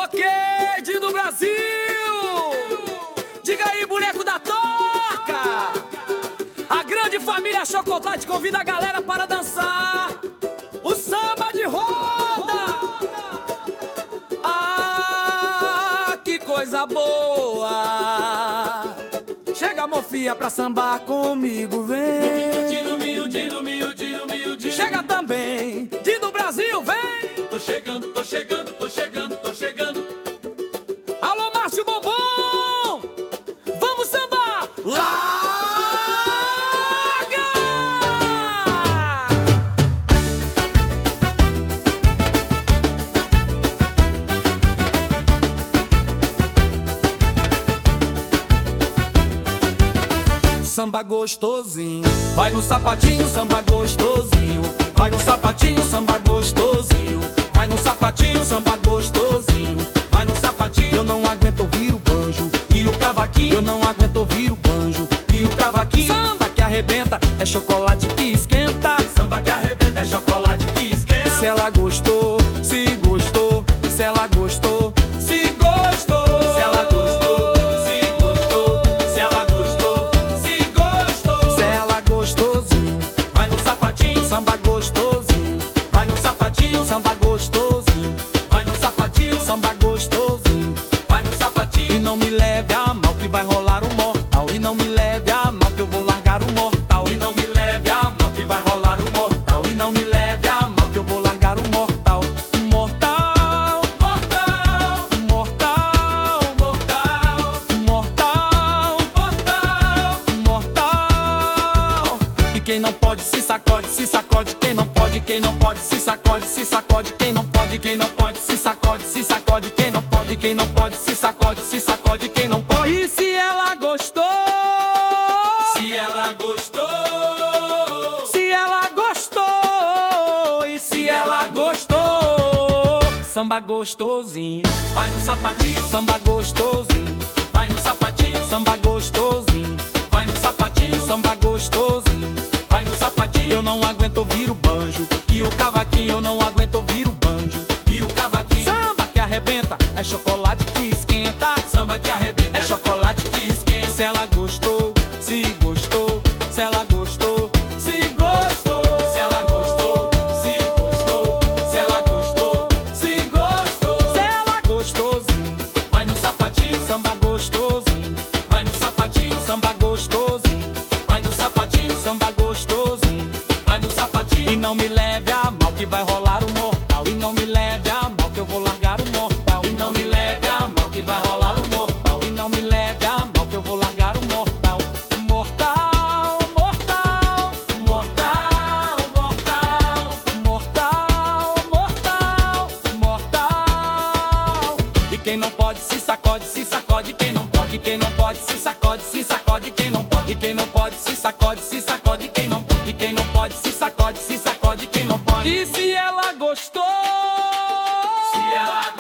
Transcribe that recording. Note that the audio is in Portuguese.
Ok, do Brasil. Diga aí, boneco da toca. A grande família Chocolate convida a galera para dançar o samba de roda. Ah, que coisa boa. Chega, mofia, pra sambar comigo, vem. Chega também, do Brasil, vem. Tô chegando, tô chegando, tô chegando, tô chegando. Alô, Márcio Bombom, vamos sambar. Larga! Samba gostosinho, vai no sapatinho, samba gostosinho. Vai no sapatinho, samba gostosinho. Vai no sapatinho, samba gostosinho. Vai no sapatinho. Eu não aguento ouvir o banjo e o cavaquinho. Eu não aguento ouvir o banjo e o cavaquinho. Samba que arrebenta, é chocolate que esquenta. Samba que arrebenta, é chocolate que esquenta. Se ela gostou, se gostou. Se ela gostou, se gostou. Se ela gostou, se gostou. Se ela gostou, se gostou. Se ela gostosinho, Vai no sapatinho, samba gostosinho. vai no sapatinho, Samba gostosinho, vai no sapatinho, samba gostosinho. vai no E sapatinho. não me leve a mal que vai rolar um mortal. E não me leve a mal que eu vou largar o mortal. E não me leve a mão que vai rolar o mortal. E não me leve a mal que eu vou largar o mortal. Mortal, Mortal, mortal, mortal, mortal, mortal. mortal. E quem não pode se sacode, se sacode. Quem não pode, quem não pode se sacode, se sacode. Quem não pode, quem não pode se sacode, se sacode. Quem não pode, quem não pode se sacode, se sacode. Quem não pode. E se ela gostou? Se ela gostou, Se ela gostou, e se ela gostou, samba gostosinho, vai no sapatinho, samba gostosinho, vai no sapatinho, samba gostosinho, vai no sapatinho, samba gostosinho. vai no sapatinho. Eu não aguento ouvir o banjo e o cavaquinho, eu não aguento ouvir o banjo. E o cavaquinho, Samba que arrebenta, é chocolate que esquenta. samba que arrebenta, É chocolate que esquenta. Se ela gostou, se gostou, se ela gostou, se gostou. Se ela gostou, se gostou. Se ela gostou, se gostou. Se ela gostosinho, Vai no sapatinho, samba gostosinho, vai no sapatinho, samba gostosinho, vai no sapatinho, samba gostosinho. vai no sapatinho. E não me leve a mal que vai rolar o mortal. E não me leve a mal que eu vou largar o mortal. E não me leve a mão que vai rolar o mortal. E não me leve a mal que eu vou largar o mortal. Mortal, mortal, Mortal, mortal, mortal, mortal, mortal. E quem não pode se sacode, se sacode. Quem não pode, quem não pode se sacode, se sacode. Quem não pode, quem não pode se sacode, se sacode. Quem não pode, quem não pode se sacode, se sacode. Quem não pode. E se ela gostou? se ela